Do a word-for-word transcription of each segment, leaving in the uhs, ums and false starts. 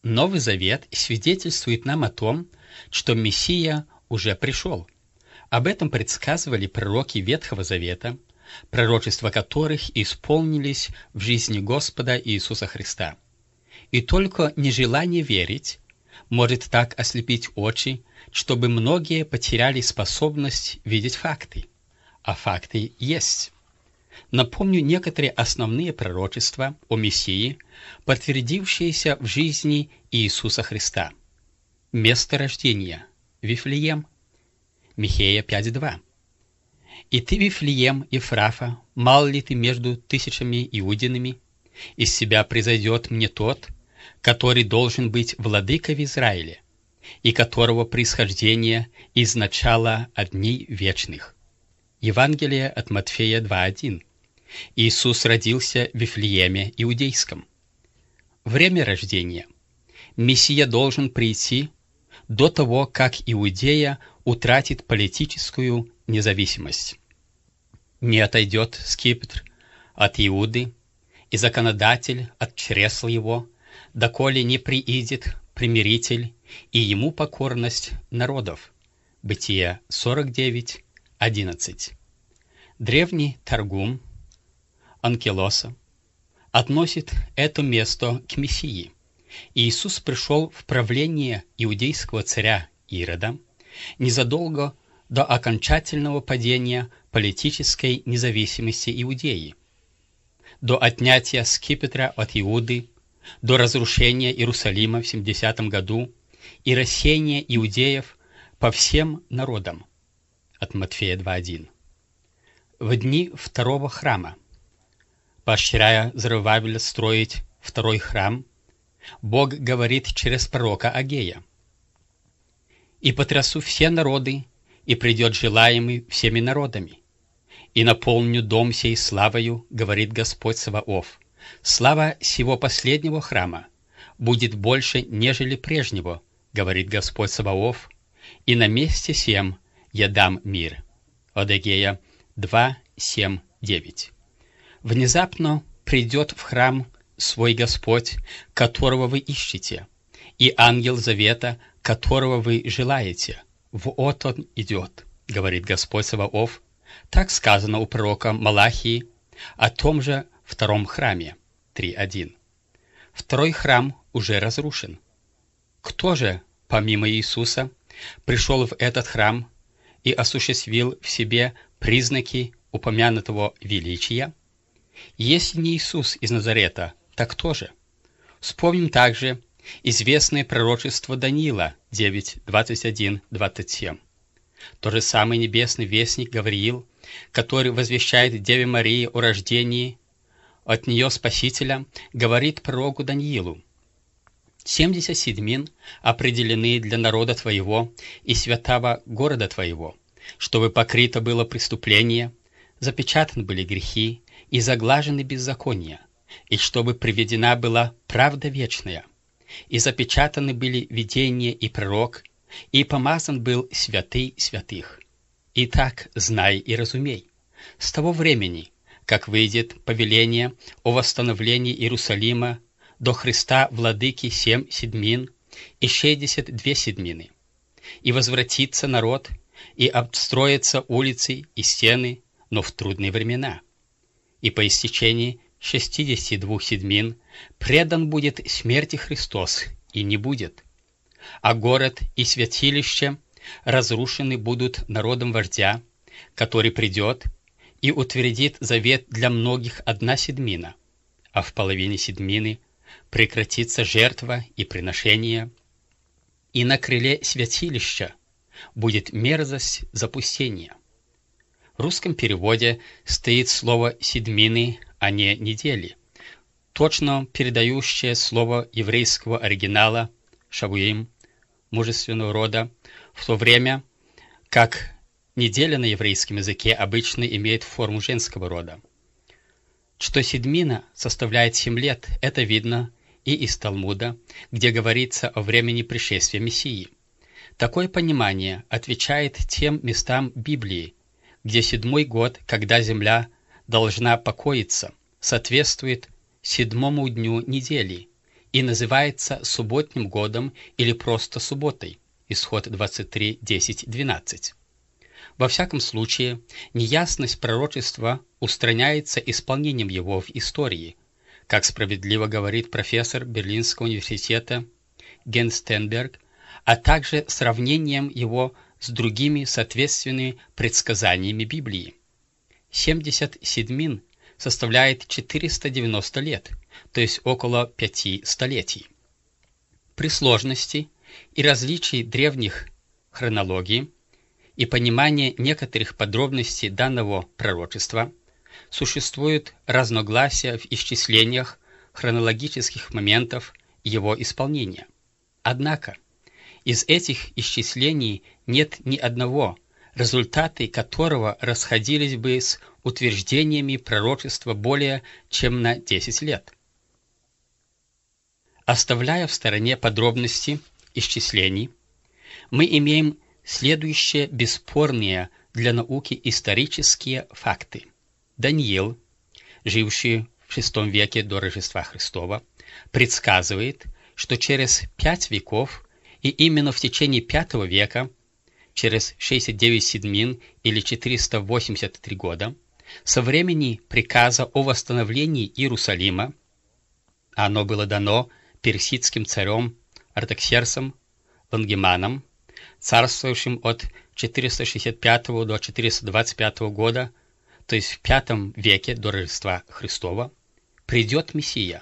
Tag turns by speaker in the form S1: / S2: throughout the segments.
S1: Новый Завет свидетельствует нам о том, что Мессия уже пришел. Об этом предсказывали пророки Ветхого Завета, пророчества которых исполнились в жизни Господа Иисуса Христа. И только нежелание верить может так ослепить очи, чтобы многие потеряли способность видеть факты. А факты есть. Напомню некоторые основные пророчества о Мессии, подтвердившиеся в жизни Иисуса Христа. Место рождения – Вифлеем, Михея пять два. «И ты, Вифлеем, Ефрафа, мал ли ты между тысячами иудинами? Из себя произойдет мне тот, который должен быть владыкой в Израиле, и которого происхождение из начала от дней вечных». Евангелие от Матфея два один. Иисус родился в Вифлееме Иудейском. Время рождения. Мессия должен прийти до того, как Иудея утратит политическую независимость. Не отойдет скипетр от Иуды, и законодатель от чресла его, доколе не приидет примиритель, и ему покорность народов. Бытие сорок девять одиннадцать. Древний Таргум Анкилоса относит это место к Мессии. Иисус пришел в правление иудейского царя Ирода незадолго до окончательного падения политической независимости Иудеи, до отнятия скипетра от Иуды, до разрушения Иерусалима в семидесятом году и рассеяния иудеев по всем народам. От Матфея два один. В дни второго храма, поощряя Зоровавеля строить второй храм, Бог говорит через пророка Агея: «И потрясу все народы, и придет желаемый всеми народами, и наполню дом сей славою, говорит Господь Саваоф. Слава сего последнего храма будет больше, нежели прежнего, говорит Господь Саваоф, и на месте сем я дам мир». От Агея два семь девять. Внезапно придет в храм свой Господь, которого вы ищете, и ангел завета, которого вы желаете. Вот он идет, говорит Господь Саваоф. Так сказано у пророка Малахии о том же втором храме. три один. Второй храм уже разрушен. Кто же, помимо Иисуса, пришел в этот храм и осуществил в себе признаки упомянутого величия? Если не Иисус из Назарета, так кто же? Вспомним также известное пророчество Даниила девять двадцать один двадцать семь. То же самый небесный вестник Гавриил, который возвещает Деве Марии о рождении от нее Спасителя, говорит пророку Даниилу: «Семьдесят седьмин определены для народа твоего и святого города твоего, чтобы покрыто было преступление, запечатаны были грехи и заглажены беззакония, и чтобы приведена была правда вечная, и запечатаны были видение и пророк, и помазан был святый святых. Итак, знай и разумей, с того времени, как выйдет повеление о восстановлении Иерусалима до Христа Владыки семь седьмин и шестьдесят две седьмины, и возвратится народ, и обстроятся улицы и стены, но в трудные времена. И по истечении шестидесяти двух седьмин предан будет смерти Христос, и не будет. А город и святилище разрушены будут народом вождя, который придет и утвердит завет для многих одна седьмина, а в половине седьмины прекратится жертва и приношение, и на крыле святилища будет мерзость запустения». В русском переводе стоит слово «седьмины», а не «недели», точно передающее слово еврейского оригинала «шавуим» мужественного рода, в то время как неделя на еврейском языке обычно имеет форму женского рода. Что седьмина составляет семь лет, это видно и из Талмуда, где говорится о времени пришествия Мессии. Такое понимание отвечает тем местам Библии, где седьмой год, когда земля должна покоиться, соответствует седьмому дню недели, и называется субботним годом или просто субботой. Исход двадцать три, десять, двенадцать. Во всяком случае, неясность пророчества устраняется исполнением его в истории, как справедливо говорит профессор Берлинского университета Генстенберг, а также сравнением его с другими соответственными предсказаниями Библии. семьдесят седьмин составляет четыреста девяносто лет, то есть около пяти столетий. При сложности и различии древних хронологий и понимании некоторых подробностей данного пророчества существует разногласия в исчислениях хронологических моментов его исполнения. Однако, из этих исчислений нет ни одного, результаты которого расходились бы с утверждениями пророчества более чем на десять лет. Оставляя в стороне подробности исчислений, мы имеем следующие бесспорные для науки исторические факты. Даниил, живший в шестом веке до Рождества Христова, предсказывает, что через пять веков, и именно в течение пятого века, через шестьдесят девять седьмин или четыреста восемьдесят три года, со времени приказа о восстановлении Иерусалима, оно было дано персидским царем Артаксерксом Лангеманом, царствовавшим от четыреста шестьдесят пятого до четыреста двадцать пятого года, то есть в пятом веке до Рождества Христова, придет Мессия.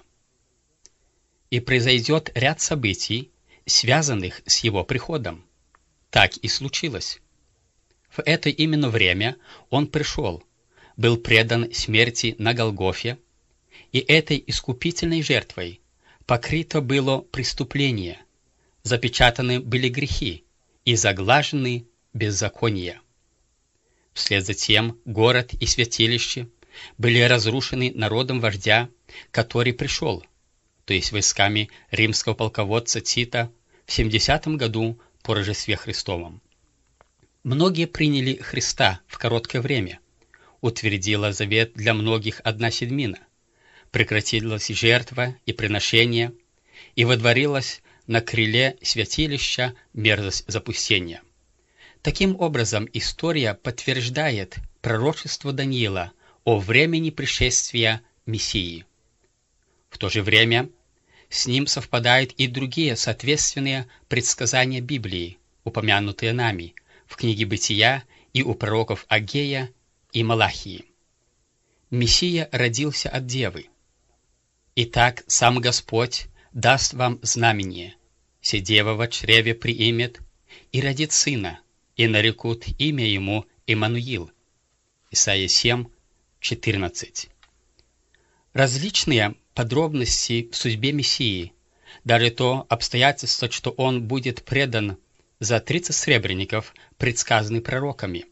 S1: И произойдет ряд событий, связанных с его приходом. Так и случилось. В это именно время он пришел, был предан смерти на Голгофе, и этой искупительной жертвой покрыто было преступление, запечатаны были грехи и заглажены беззакония. Вслед за тем город и святилище были разрушены народом вождя, который пришел, то есть войсками римского полководца Тита, в семидесятом году по Рождестве Христовом. Многие приняли Христа в короткое время, утвердила завет для многих одна седьмина, прекратилась жертва и приношение, и водворилась на крыле святилища мерзость запустения. Таким образом, история подтверждает пророчество Даниила о времени пришествия Мессии. В то же время с ним совпадают и другие соответственные предсказания Библии, упомянутые нами в книге Бытия и у пророков Агея и Малахии. Мессия родился от Девы. Итак, сам Господь даст вам знамение: се дева во чреве приимет и родит сына, и нарекут имя ему Иммануил. Исайя семь, четырнадцать. Различные подробности в судьбе Мессии, даже то обстоятельство, что он будет предан за тридцать сребреников, предсказаны пророками.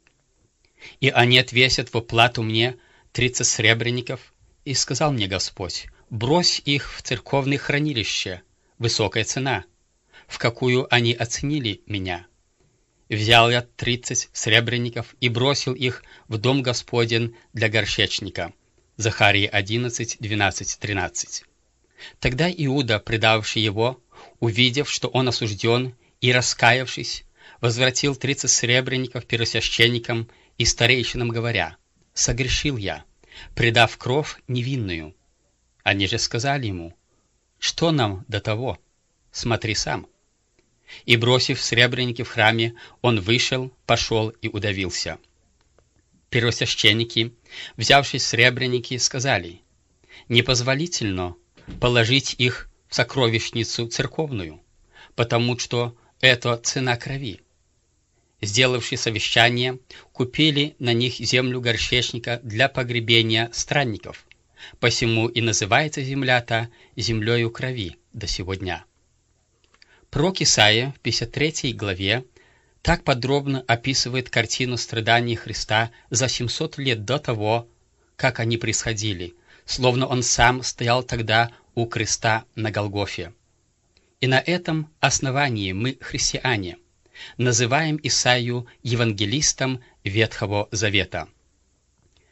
S1: «И они отвесят в оплату мне тридцать сребреников, и сказал мне Господь: брось их в церковное хранилище, высокая цена, в какую они оценили меня. Взял я тридцать сребреников и бросил их в дом Господен для горшечника». Захарии одиннадцать, двенадцать, тринадцать. Тогда Иуда, предавший его, увидев, что он осужден, и, раскаявшись, возвратил тридцать сребреников первосвященникам и старейшинам, говоря: «Согрешил я, предав кровь невинную». Они же сказали ему: «Что нам до того? Смотри сам». И, бросив сребреники в храме, он вышел, пошел и удавился. Первосвященники, взявшись сребреники, сказали: «Непозволительно положить их в сокровищницу церковную, потому что это цена крови». Сделавши совещание, купили на них землю горшечника для погребения странников, посему и называется земля-то землею крови до сего дня. Пророк Исаия в пятьдесят третьей главе так подробно описывает картину страданий Христа за семьсот лет до того, как они происходили, словно он сам стоял тогда у креста на Голгофе. И на этом основании мы, христиане, называем Исаию евангелистом Ветхого Завета.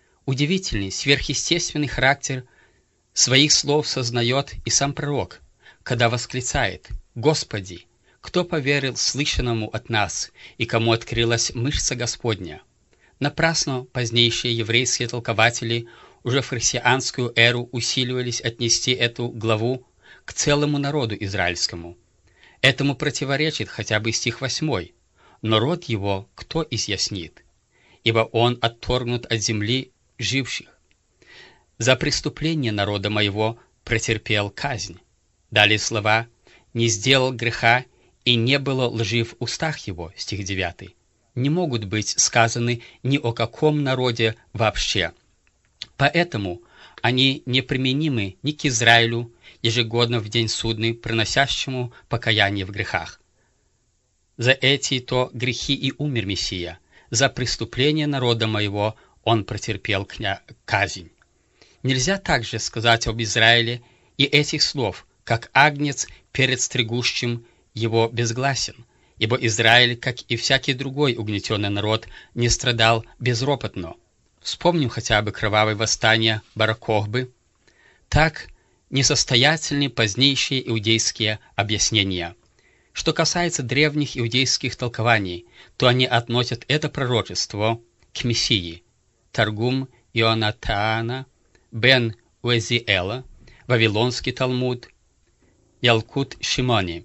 S1: Удивительный, сверхъестественный характер своих слов сознает и сам пророк, когда восклицает: «Господи, кто поверил слышанному от нас, и кому открылась мышца Господня?» Напрасно позднейшие еврейские толкователи уже в христианскую эру усиливались отнести эту главу к целому народу израильскому. Этому противоречит хотя бы стих восьмой: «Но род его кто изъяснит? Ибо он отторгнут от земли живших. За преступление народа моего претерпел казнь». Далее слова: «Не сделал греха, и не было лжи в устах его», стих девятый, не могут быть сказаны ни о каком народе вообще. Поэтому они неприменимы ни к Израилю, ежегодно в день судный, приносящему покаяние в грехах. За эти-то грехи и умер Мессия, за преступление народа моего он претерпел кня... казнь. Нельзя также сказать об Израиле и этих слов, как агнец перед стригущим его безгласен, ибо Израиль, как и всякий другой угнетенный народ, не страдал безропотно. Вспомним хотя бы кровавое восстание Бар-Кохбы. Так несостоятельны позднейшие иудейские объяснения. Что касается древних иудейских толкований, то они относят это пророчество к Мессии. Таргум Ионатаана бен Уэзиэла, Вавилонский Талмуд, Ялкут Шимони.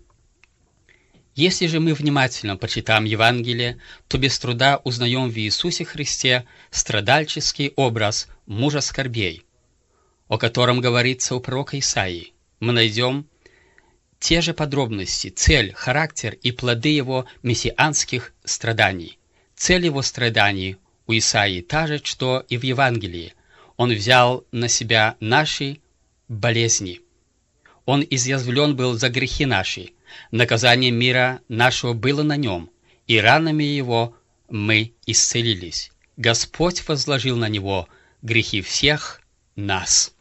S1: Если же мы внимательно почитаем Евангелие, то без труда узнаем в Иисусе Христе страдальческий образ мужа скорбей, о котором говорится у пророка Исаии. Мы найдем те же подробности, цель, характер и плоды его мессианских страданий. Цель его страданий у Исаии та же, что и в Евангелии. Он взял на себя наши болезни. Он изъязвлен был за грехи наши. Наказание мира нашего было на нем, и ранами его мы исцелились. Господь возложил на него грехи всех нас.